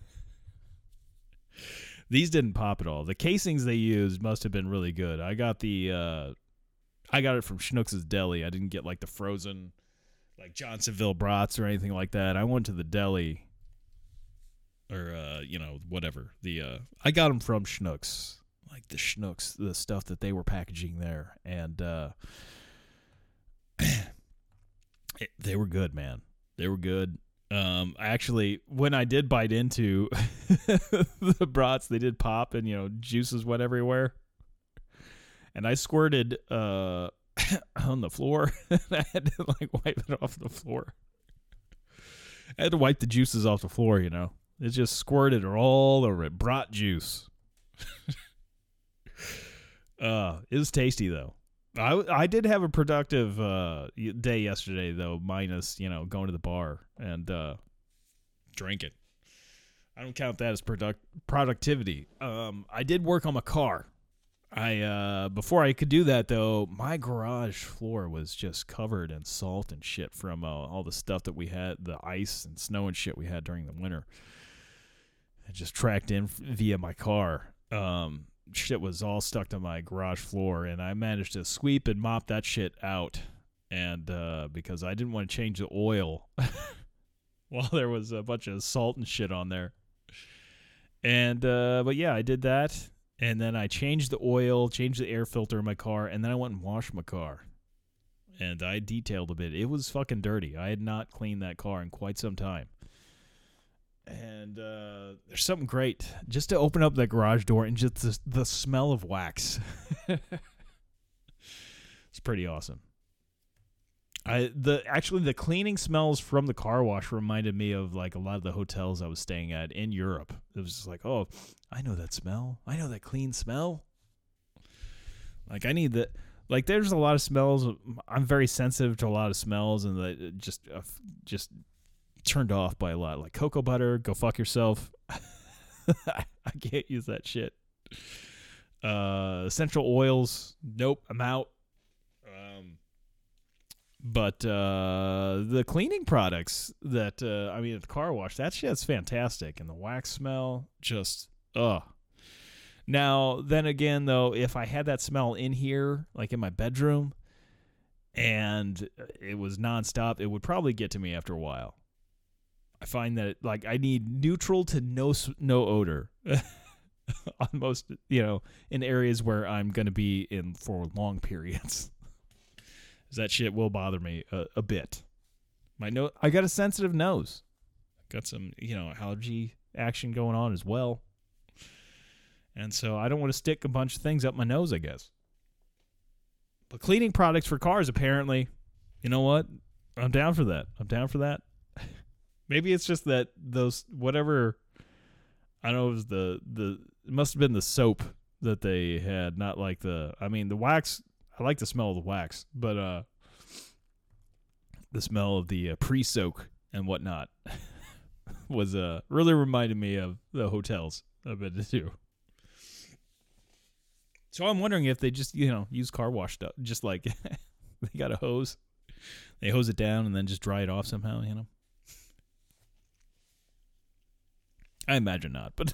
These didn't pop at all. The casings they used must have been really good. I got the uh, I got it from Schnucks' Deli. I didn't get like the frozen, like Johnsonville brats or anything like that. I went to the deli, or uh, you know, whatever. The uh, I got them from Schnucks, like the Schnucks, the stuff that they were packaging there, and uh, it, they were good, man. They were good. Um, actually, when I did bite into the brats, they did pop, and you know, juices went everywhere, and I squirted uh. on the floor. I had to like wipe it off the floor. I had to wipe the juices off the floor, you know. It just squirted all over it. Brat juice. uh, it was tasty though. I, I did have a productive uh, day yesterday though, minus, you know, going to the bar and uh, drinking. I don't count that as product productivity. Um, I did work on my car. I uh, before I could do that though, my garage floor was just covered in salt and shit from uh, all the stuff that we had, the ice and snow and shit we had during the winter. It just tracked in via my car. Um, shit was all stuck to my garage floor, and I managed to sweep and mop that shit out. And uh, because I didn't want to change the oil while there was a bunch of salt and shit on there. And uh, but yeah, I did that, and then I changed the oil, changed the air filter in my car, and then I went and washed my car. And I detailed a bit. It was fucking dirty. I had not cleaned that car in quite some time. And uh, there's something great just to open up that garage door and just the, the smell of wax. It's pretty awesome. I the actually the cleaning smells from the car wash reminded me of like a lot of the hotels I was staying at in Europe. It was just like, oh, I know that smell. I know that clean smell. Like I need that. Like there's a lot of smells. I'm very sensitive to a lot of smells, and the, just uh, just turned off by a lot. Like cocoa butter, go fuck yourself. I can't use that shit. Uh, essential oils, nope, I'm out. Um. But uh, the cleaning products that, uh, I mean, at the car wash, that shit's fantastic. And the wax smell, just, ugh. Now, then again, though, if I had that smell in here, like in my bedroom, and it was nonstop, it would probably get to me after a while. I find that, like, I need neutral to no no odor on most, you know, in areas where I'm going to be in for long periods. That shit will bother me a, a bit. My no, I got a sensitive nose. Got some, you know, allergy action going on as well. And so I don't want to stick a bunch of things up my nose, I guess. But cleaning products for cars, apparently, you know what? I'm down for that. I'm down for that. Maybe it's just that those, whatever, I don't know, it was the, the, it must have been the soap that they had, not like the, I mean, the wax. I like the smell of the wax, but uh, the smell of the uh, pre-soak and whatnot was uh, really reminded me of the hotels I've been to. So I'm wondering if they just, you know, use car wash stuff, just like they got a hose, they hose it down and then just dry it off somehow, you know. I imagine not, but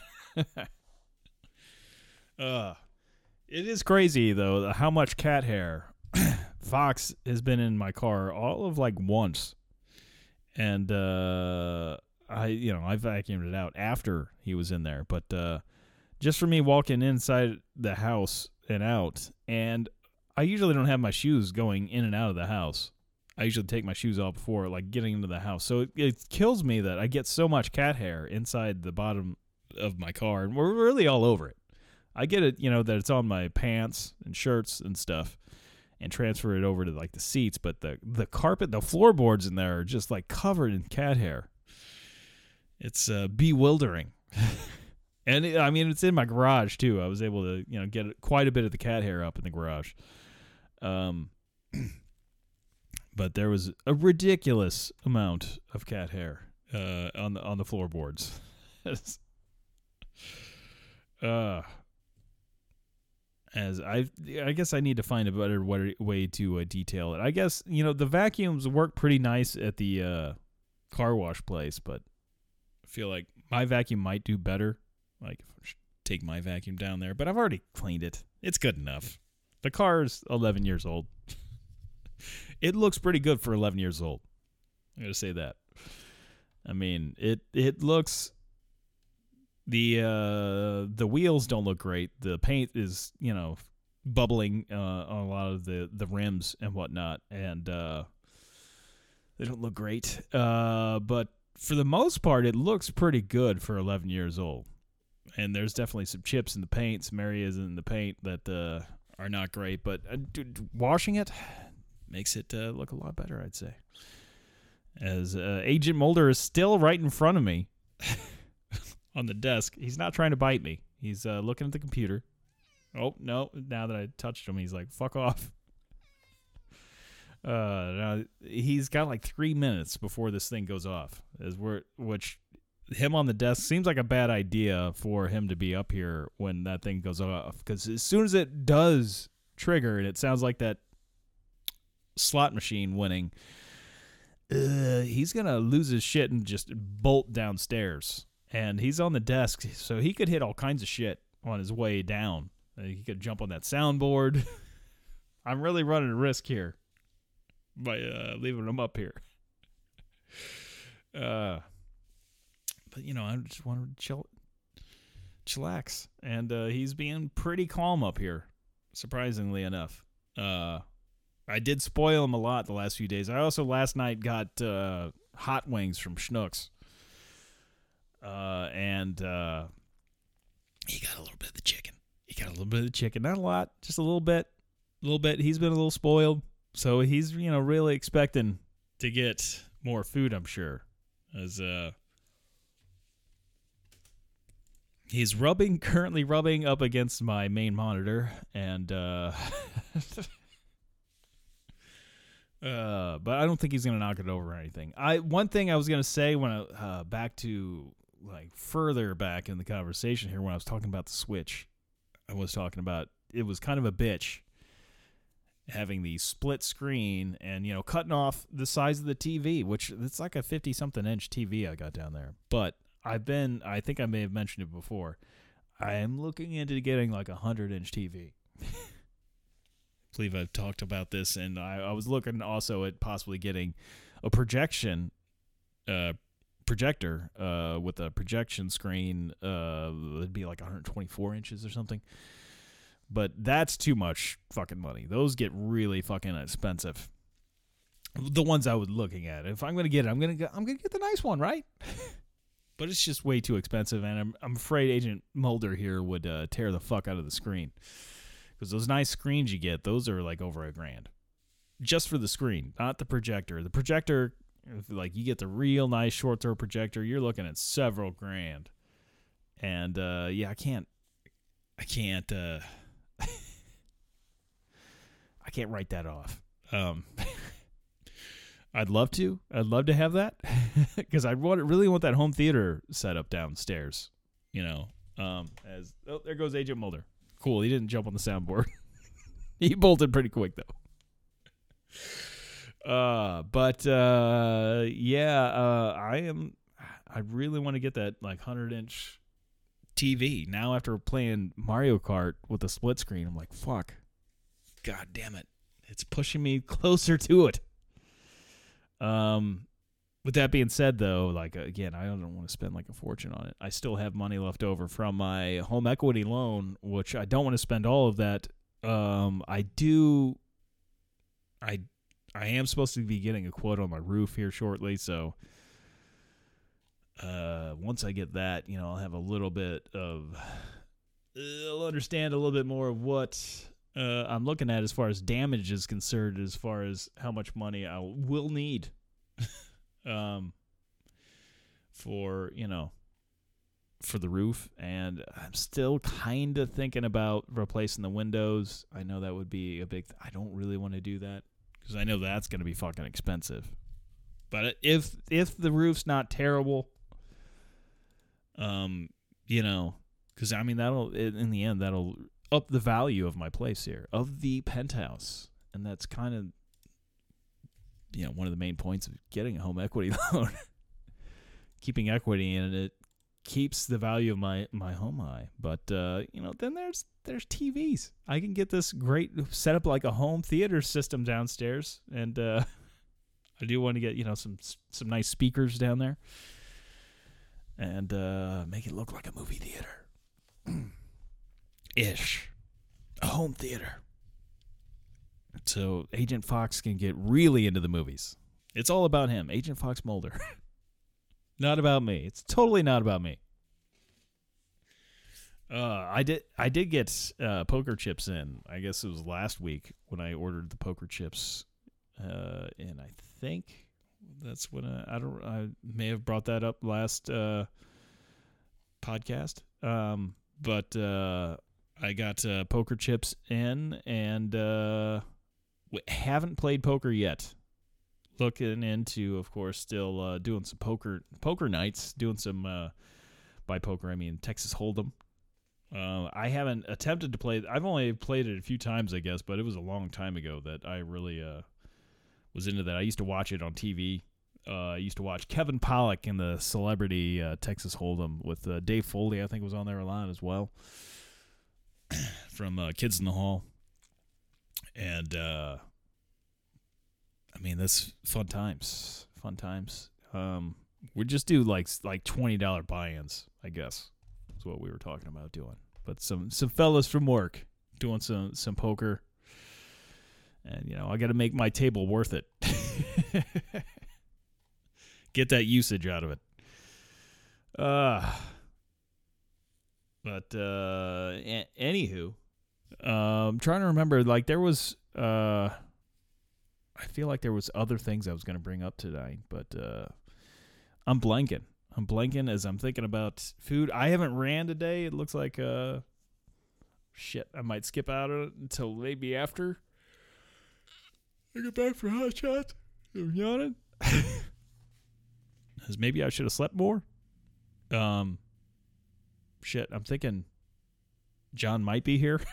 uh it is crazy, though, how much cat hair Fox has been in my car all of, like, once. And, uh, I, you know, I vacuumed it out after he was in there. But uh, just for me walking inside the house and out, and I usually don't have my shoes going in and out of the house. I usually take my shoes off before, like, getting into the house. So it, it kills me that I get so much cat hair inside the bottom of my car, and we're really all over it. I get it, you know, that it's on my pants and shirts and stuff and transfer it over to, like, the seats, but the, the carpet, the floorboards in there are just, like, covered in cat hair. It's uh, bewildering. And, it, I mean, it's in my garage, too. I was able to, you know, get quite a bit of the cat hair up in the garage. Um, but there was a ridiculous amount of cat hair uh, on the on the floorboards. uh As I, I guess I need to find a better way to uh, detail it. I guess, you know, the vacuums work pretty nice at the uh, car wash place, but I feel like my vacuum might do better. Like, if I should take my vacuum down there, but I've already cleaned it. It's good enough. The car's eleven years old. It looks pretty good for eleven years old. I'm gonna say that. I mean, it it looks. The uh, the wheels don't look great. The paint is, you know, bubbling uh, on a lot of the, the rims and whatnot, and uh, they don't look great. Uh, but for the most part, it looks pretty good for eleven years old. And there's definitely some chips in the paint, some areas in the paint that uh, are not great. But uh, dude, washing it makes it uh, look a lot better, I'd say. As uh, Agent Mulder is still right in front of me. On the desk. He's not trying to bite me. He's uh, looking at the computer. Oh, no. Now that I touched him, he's like, fuck off. Uh, now, he's got like three minutes before this thing goes off, as we're, which him on the desk seems like a bad idea for him to be up here when that thing goes off. Because as soon as it does trigger, and it sounds like that slot machine winning, uh, he's going to lose his shit and just bolt downstairs. And he's on the desk, so he could hit all kinds of shit on his way down. Uh, he could jump on that soundboard. I'm really running a risk here by uh, leaving him up here. Uh, but, you know, I just want to chill, chillax. And uh, he's being pretty calm up here, surprisingly enough. Uh, I did spoil him a lot the last few days. I also last night got uh, hot wings from Schnucks. Uh, and uh, he got a little bit of the chicken. He got a little bit of the chicken. Not a lot, just a little bit. A little bit. He's been a little spoiled. So he's, you know, really expecting to get more food, I'm sure. As uh, he's rubbing, currently rubbing up against my main monitor. And, uh, uh, but I don't think he's going to knock it over or anything. I One thing I was going to say when I, uh, back to, like, further back in the conversation here when I was talking about the Switch, I was talking about, it was kind of a bitch having the split screen and, you know, cutting off the size of the T V, which it's like a fifty-something inch T V I got down there. But I've been, I think I may have mentioned it before, I am looking into getting like a one hundred inch T V. I believe I've talked about this, and I, I was looking also at possibly getting a projection uh projector uh with a projection screen. Uh it'd be like one hundred twenty-four inches or something, but that's too much fucking money. Those get really fucking expensive, the ones I was looking at. If I'm gonna get it, i'm gonna get, i'm gonna get the nice one, right? But it's just way too expensive, and i'm, I'm afraid Agent Mulder here would uh, tear the fuck out of the screen, because those nice screens you get, those are like over a grand just for the screen, not the projector. The projector, if, like, you get the real nice short throw projector, you're looking at several grand. And uh, yeah, I can't, I can't, uh, I can't write that off. Um, I'd love to. I'd love to have that, because I want really want that home theater set up downstairs. You know, um, as oh, there goes Agent Mulder. Cool. He didn't jump on the soundboard. He bolted pretty quick though. Uh, but, uh, yeah, uh, I am, I really want to get that, like, one hundred inch T V. Now, after playing Mario Kart with a split screen, I'm like, fuck, god damn it. It's pushing me closer to it. Um, with that being said, though, like, again, I don't want to spend, like, a fortune on it. I still have money left over from my home equity loan, which I don't want to spend all of that. Um, I do, I I am supposed to be getting a quote on my roof here shortly, so uh, once I get that, you know, I'll have a little bit of, uh, I'll understand a little bit more of what uh, I'm looking at as far as damage is concerned, as far as how much money I will need um, for, you know, for the roof. And I'm still kind of thinking about replacing the windows. I know that would be a big, th- I don't really want to do that, because I know that's going to be fucking expensive. But if if the roof's not terrible, um, you know, because I mean that'll in the end that'll up the value of my place here, of the penthouse, and that's kind of, you know, one of the main points of getting a home equity loan. Keeping equity in it keeps the value of my, my home high. But uh, you know, then there's there's T Vs. I can get this great set up like a home theater system downstairs, and uh, I do want to get, you know, some some nice speakers down there, and uh, make it look like a movie theater, ish, a home theater. So Agent Fox can get really into the movies. It's all about him, Agent Fox Mulder. Not about me. It's totally not about me. Uh, I did I did get uh, poker chips in. I guess it was last week when I ordered the poker chips, uh, and I think that's when I, I don't I may have brought that up last uh, podcast. Um, but uh, I got uh, poker chips in, and uh, haven't played poker yet. looking into, of course, still uh, doing some poker poker nights, doing some, uh, by poker, I mean Texas Hold'em. Uh, I haven't attempted to play, I've only played it a few times, I guess, but it was a long time ago that I really uh, was into that. I used to watch it on T V. Uh, I used to watch Kevin Pollak in the celebrity uh, Texas Hold'em with uh, Dave Foley, I think was on there a lot as well, from uh, Kids in the Hall. And, uh, I mean, that's fun times. Fun times. Um, we just do like like twenty dollars buy-ins, I guess. That's what we were talking about doing. But some, some fellas from work doing some, some poker. And, you know, I got to make my table worth it. Get that usage out of it. Uh, but, uh, a- anywho, uh, I'm trying to remember, like, there was, uh, I feel like there was other things I was going to bring up tonight, but, uh, I'm blanking. I'm blanking as I'm thinking about food. I haven't ran today. It looks like, uh, shit, I might skip out of it until maybe after I get back for hot shots. I'm yawning. Because maybe I should have slept more. Um, shit, I'm thinking John might be here.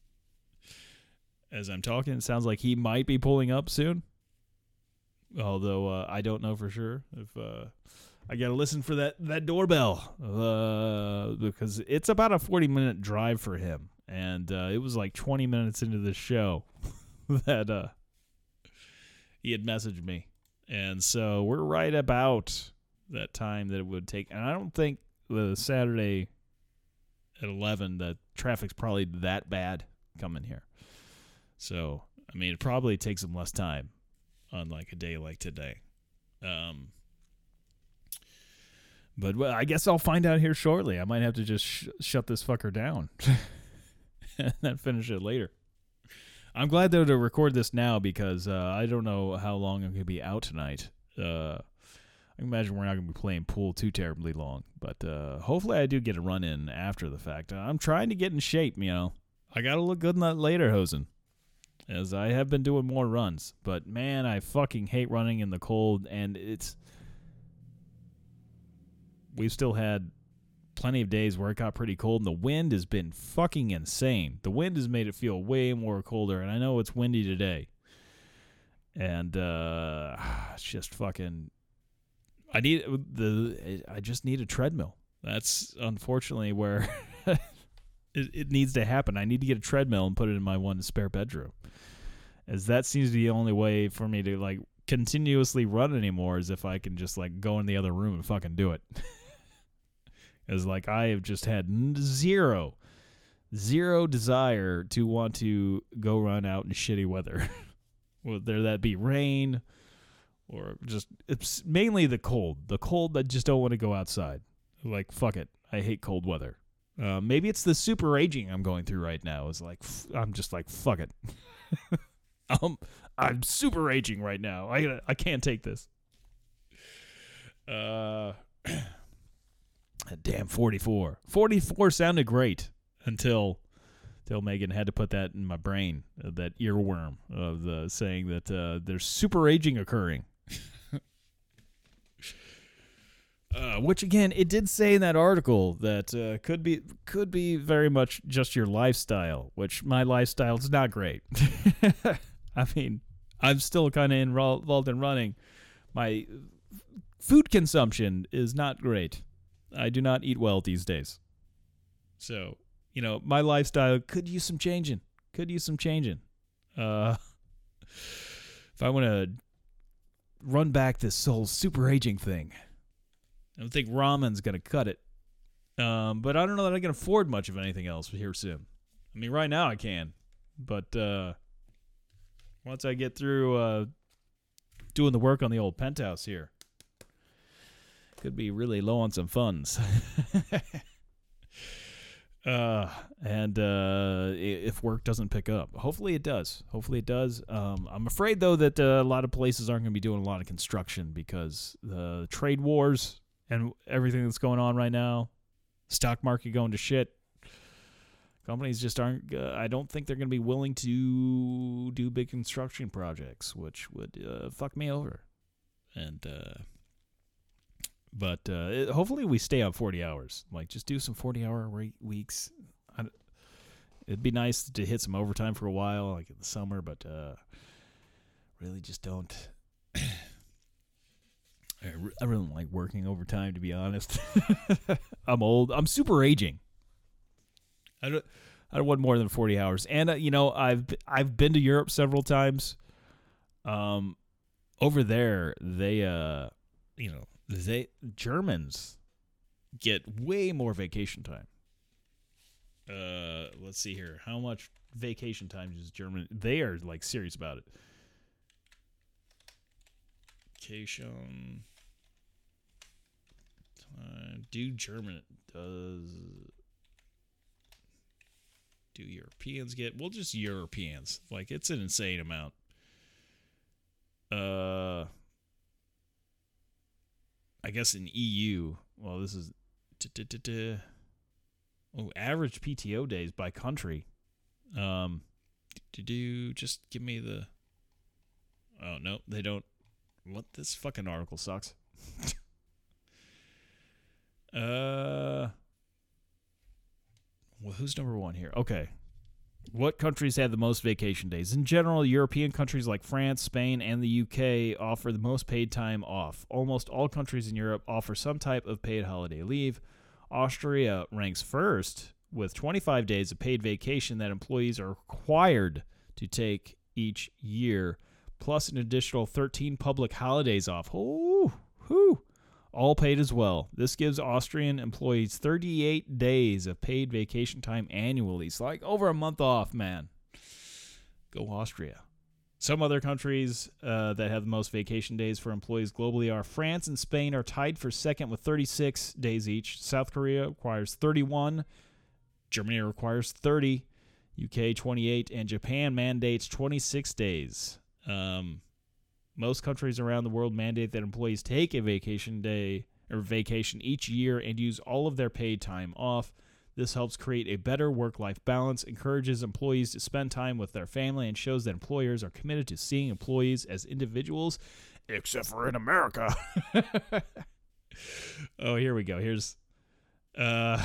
As I'm talking, it sounds like he might be pulling up soon. Although uh, I don't know for sure. If uh, I got to listen for that, that doorbell. Uh, because it's about a forty-minute drive for him. And uh, it was like twenty minutes into the show that uh, he had messaged me. And so we're right about that time that it would take. And I don't think the Saturday at eleven, the traffic's probably that bad coming here. So, I mean, it probably takes him less time on like a day like today. Um, but well, I guess I'll find out here shortly. I might have to just sh- shut this fucker down and then finish it later. I'm glad, though, to record this now because uh, I don't know how long I'm going to be out tonight. Uh, I can imagine we're not going to be playing pool too terribly long. But uh, hopefully I do get a run in after the fact. I'm trying to get in shape, you know. I got to look good in that lederhosen, as I have been doing more runs. But, man, I fucking hate running in the cold. And it's... We've still had plenty of days where it got pretty cold, and the wind has been fucking insane. The wind has made it feel way more colder, and I know it's windy today. And uh, it's just fucking... I need the. I just need a treadmill. That's unfortunately where it, it needs to happen. I need to get a treadmill and put it in my one spare bedroom, as that seems to be the only way for me to like continuously run anymore. Is if I can just like go in the other room and fucking do it. As like I have just had zero, zero desire to want to go run out in shitty weather, whether that be rain. Or just, it's mainly the cold. The cold, I just don't want to go outside. Like, fuck it. I hate cold weather. Uh, maybe it's the super aging I'm going through right now. It's like, f- I'm just like, fuck it. um, I'm super aging right now. I I can't take this. Uh, damn, forty-four. forty-four sounded great until... Till Megan had to put that in my brain, uh, that earworm of the saying that uh, there's super aging occurring. uh, which again, it did say in that article that uh, could be could be very much just your lifestyle, which my lifestyle is not great. I mean, I'm still kind of involved in running. My food consumption is not great. I do not eat well these days. So... You know, my lifestyle could use some changing. Could use some changing. Uh, if I want to run back this whole super aging thing, I don't think ramen's going to cut it. Um, but I don't know that I can afford much of anything else here soon. I mean, right now I can. But uh, once I get through uh, doing the work on the old penthouse here, could be really low on some funds. Uh, and, uh, if work doesn't pick up, hopefully it does. Hopefully it does. Um, I'm afraid though that uh, a lot of places aren't going to be doing a lot of construction because the trade wars and everything that's going on right now, stock market going to shit. Companies just aren't, uh, I don't think they're going to be willing to do big construction projects, which would, uh, fuck me over. and uh, but uh, it, hopefully we stay on forty hours. Like, just do some forty-hour weeks. I, it'd be nice to hit some overtime for a while, like in the summer, but uh, really just don't. I, re- I really don't like working overtime, to be honest. I'm old. I'm super aging. I don't. I don't want more than forty hours. And uh, you know, I've I've been to Europe several times. Um, over there, they uh, you know, they Germans get way more vacation time. Uh, let's see here. How much vacation time does German? They are like serious about it. Vacation time. Do German does do Europeans get? Well, just Europeans. Like, it's an insane amount. Uh, I guess in E U. Well, this is. Oh, average P T O days by country. Um, to do just give me the. Oh no, they don't. What, this fucking article sucks. uh, well, who's number one here? Okay. What countries have the most vacation days? In general, European countries like France, Spain, and the U K offer the most paid time off. Almost all countries in Europe offer some type of paid holiday leave. Austria ranks first with twenty-five days of paid vacation that employees are required to take each year, plus an additional thirteen public holidays off. Ooh, whew, all paid as well. This gives Austrian employees thirty-eight days of paid vacation time annually. It's like over a month off, man. Go Austria. Some other countries uh, that have the most vacation days for employees globally are France and Spain are tied for second with thirty-six days each. South Korea requires thirty-one. Germany requires thirty. U K twenty-eight. And Japan mandates twenty-six days. Um, most countries around the world mandate that employees take a vacation day or vacation each year and use all of their paid time off. This helps create a better work-life balance, encourages employees to spend time with their family, and shows that employers are committed to seeing employees as individuals, except for in America. Oh, here we go. Here's uh,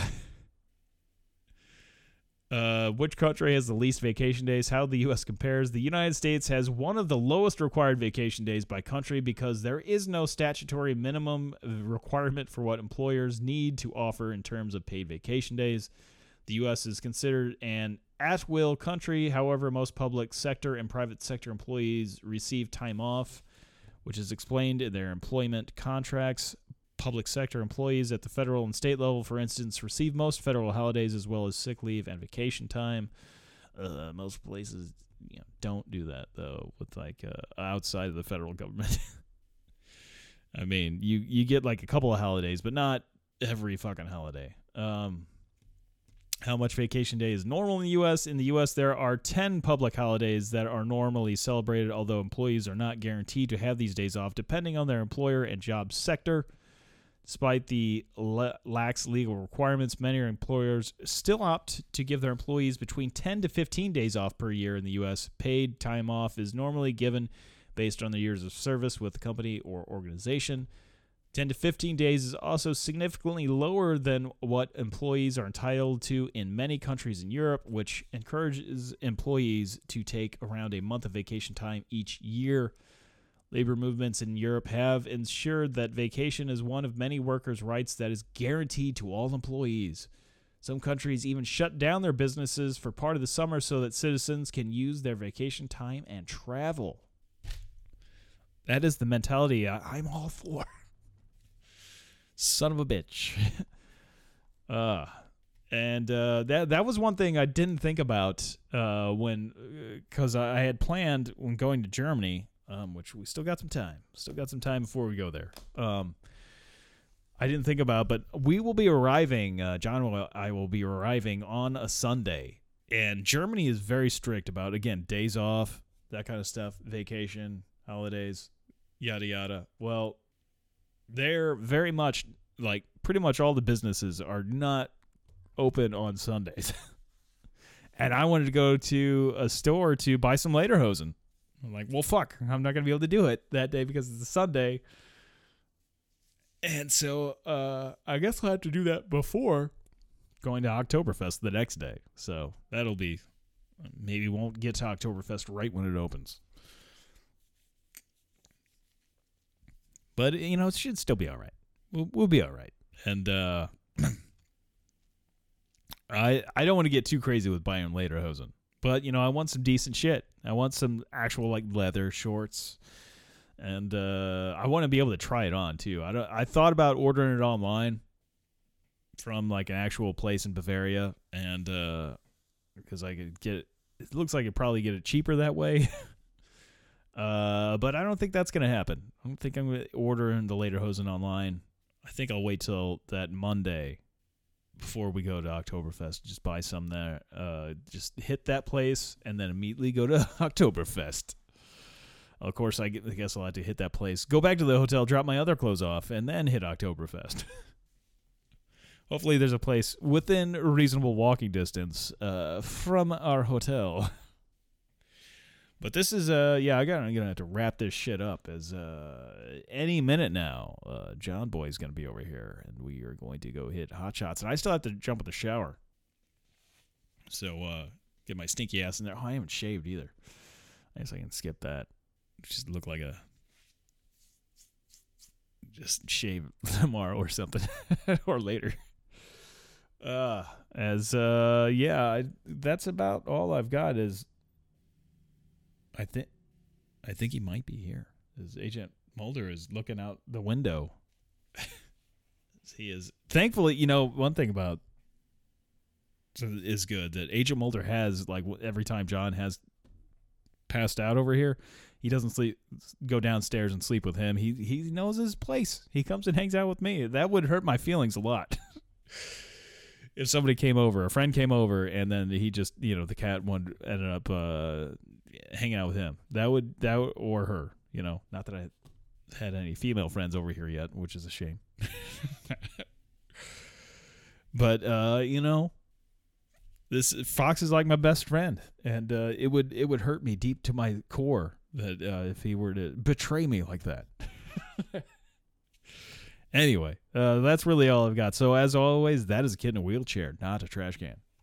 uh, which country has the least vacation days? How the U S compares. The United States has one of the lowest required vacation days by country because there is no statutory minimum requirement for what employers need to offer in terms of paid vacation days. The U S is considered an at-will country. However, most public sector and private sector employees receive time off, which is explained in their employment contracts. Public sector employees at the federal and state level, for instance, receive most federal holidays as well as sick leave and vacation time. Uh, most places, you know, don't do that, though, with like uh, outside of the federal government. I mean, you, you get like a couple of holidays, but not every fucking holiday. Um, how much vacation day is normal in the U S? In the U S, there are ten public holidays that are normally celebrated, although employees are not guaranteed to have these days off, depending on their employer and job sector. Despite the le- lax legal requirements, many employers still opt to give their employees between ten to fifteen days off per year in the U S. Paid time off is normally given based on the years of service with the company or organization. ten to fifteen days is also significantly lower than what employees are entitled to in many countries in Europe, which encourages employees to take around a month of vacation time each year. Labor movements in Europe have ensured that vacation is one of many workers' rights that is guaranteed to all employees. Some countries even shut down their businesses for part of the summer so that citizens can use their vacation time and travel. That is the mentality I- I'm all for. Son of a bitch. uh, and uh, that that was one thing I didn't think about uh, when, because I had planned when going to Germany. Um, which we still got some time. Still got some time before we go there. Um, I didn't think about, but we will be arriving, uh, John and I will be arriving on a Sunday. And Germany is very strict about, again, days off, that kind of stuff, vacation, holidays, yada, yada. Well, they're very much, like, pretty much all the businesses are not open on Sundays. And I wanted to go to a store to buy some lederhosen. I'm like, well, fuck, I'm not gonna be able to do it that day because it's a Sunday. And so uh, I guess I'll have to do that before going to Oktoberfest the next day. So that'll be, maybe won't get to Oktoberfest right when it opens. But, you know, it should still be all right. We'll, we'll be all right. And uh, I I don't want to get too crazy with buying lederhosen. But, you know, I want some decent shit. I want some actual, like, leather shorts. And uh, I want to be able to try it on, too. I, don't, I thought about ordering it online from, like, an actual place in Bavaria. And uh, because I could get it. It looks like I could probably get it cheaper that way. uh, but I don't think that's going to happen. I don't think I'm going to order the lederhosen online. I think I'll wait till that Monday before we go to Oktoberfest. Just buy some there. Uh, just hit that place and then immediately go to Oktoberfest. Of course, I guess I'll have to hit that place, go back to the hotel, drop my other clothes off, and then hit Oktoberfest. Hopefully there's a place within reasonable walking distance uh, from our hotel. But this is, uh, yeah, I got, I'm going to have to wrap this shit up as uh, any minute now, uh, John Boy's going to be over here, and we are going to go hit Hot Shots. And I still have to jump in the shower. So uh, get my stinky ass in there. Oh, I haven't shaved either. I guess I can skip that. Just look like a, just shave tomorrow or something, or later. Uh, as, uh, yeah, I, that's about all I've got is, I think, I think he might be here. As Agent Mulder is looking out the window. He is, thankfully, you know, one thing about is good that Agent Mulder has, like, every time John has passed out over here, he doesn't sleep, go downstairs and sleep with him. He he knows his place. He comes and hangs out with me. That would hurt my feelings a lot. If somebody came over, a friend came over, and then he just, you know, the cat one ended up uh, hanging out with him. That would, that would, or her, you know, not that I had any female friends over here yet, which is a shame. But, uh, you know, this Fox is like my best friend, and uh, it would, it would hurt me deep to my core that uh, if he were to betray me like that. Anyway, uh, that's really all I've got. So as always, that is a kid in a wheelchair, not a trash can.